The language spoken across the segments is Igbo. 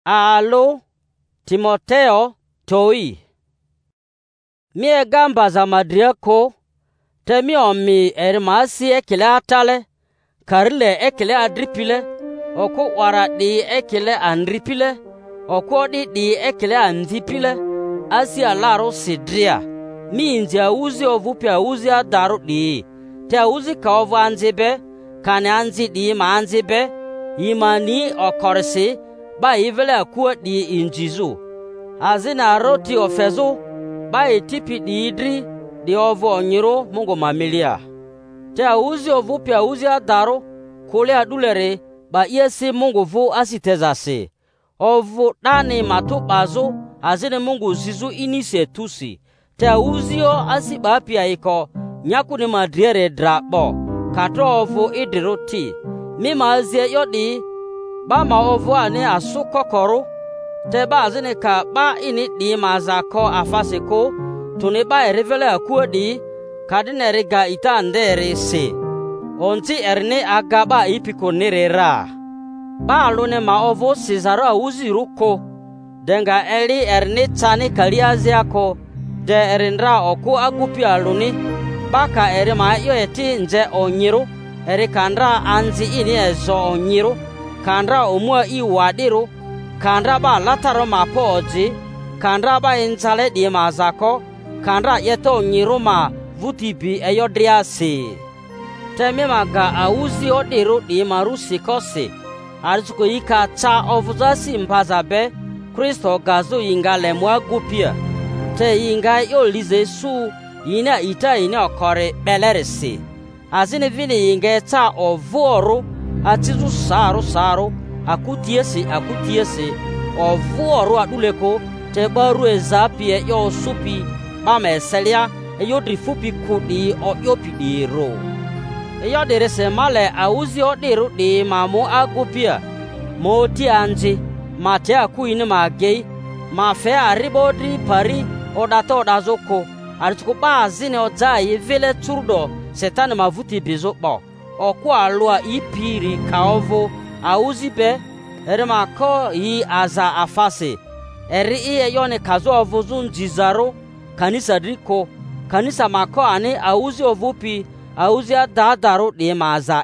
Alo Timoteo toi mie gamba za madria ko temi omi ermasi ekele atale karile ekele adripile oku wara di ekele andripile oku di ekele andipile asi alaro sidria mi india uzi ovupi uzi adaru di te uzi ka ovu anzibe kane anzi di ma anzibe imani okorisi ba ivele akua di injizu azina roti ofezu ba etipi di idri di ovu onyiro mungu mamilia te uzi ovupi uzi adaru kule adulere ba yesi mungu vu asitezasi ovu dani matu bazu azine mungu zizu inise tusi te uzio asiba pia iko nyakuni madriere drabo kato ovu idiruti mima azie yodi ba ma ovu ane asu kokoru te ba azine ka ba ini di mazako afasiko tuni ba erivele akua di kadine riga ita ndere se onti erne agaba ipiko nerera ba alune ma ovu sizaro uzi ruko denga eli erne tani kaliaziako de erindra oku agupi aluni baka eri ma yo eti nje onyiru eri kandra anzi ini ezo onyiru kandra omua iwadiru kandra ba lataro mapo oji kandra ba inzale di mazako kandra yeto onyiru ma vutibi eyodriasi temi maga auzi odiru di marusi kosi arzuko ika cha ovuzasi mpazabe Kristo gazo yinga lemwa gupia te yinga yo lize su yina ita yina okore belerisi azine vini yinga ta ovuoru atizu saru akutiesi ovuoru aduleko te baru ezapie yo supi bameselia eyodri fupi kudi o yopidiro eyodere se male auzi odiru di mamu agupia moti anji mate akuini magei mafe aribodri pari odato odazoko arituko bazine odzai vile turdo setani mavuti bizopo oku alua ipiri kaovo auzibe erimako yi aza afase eri iye yone kazo ovuzun jizaro kanisa driko kanisa mako ane auzi ovupi auzi adadaru di maza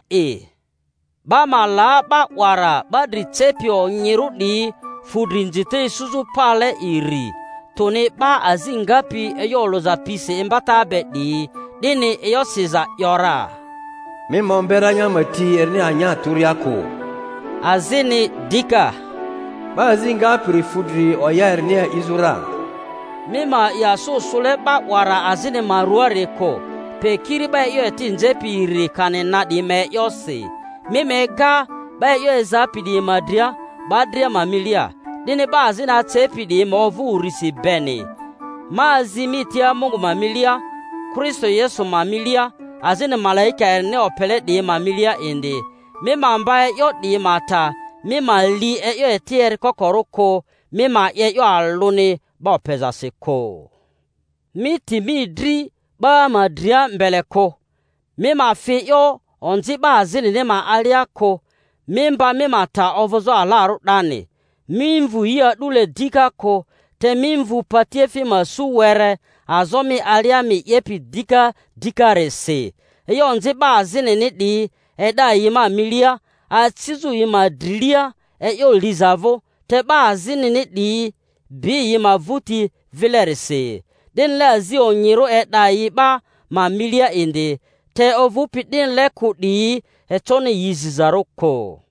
ba mala ba wara ba dritsepi onyiru di fudrinjite suzu pale iri toni ba azingapi eyoloza pise embata bedi dini eyosiza yora mimombera nyamati erni anya turiako azini dika ba azingapi fudri oya erni izura mima ya sule ba wara azini maruareko pekiri ba yo etinjepi iri kanena di me yosi mimega ba yo ezapi di madria badria mamilia dini ba azina tepi di movu urisi beni maazimitia mungu mamilia Kristo Yesu mamilia azini malaika erne opele di mamilia indi mima mbaye yo di mata mima li yo etier kokoroko mima yo aluni ba opezasiko miti midri ba madria mbeleko mima fi yo onzi ba azini nema aliako mimba mimata ovozo alaru dani mimvu ya dule dika ko te mimvu patiefi masu were azomi aliami yepi dika rese eyo onzi ba azini nidi eda yima milia atizu yima drilia eyo lizavo te ba azini nidi bi yima vuti vilerese den lazi onyiru eda yiba ma milia indi te ovupi din leku di etone yizizaroko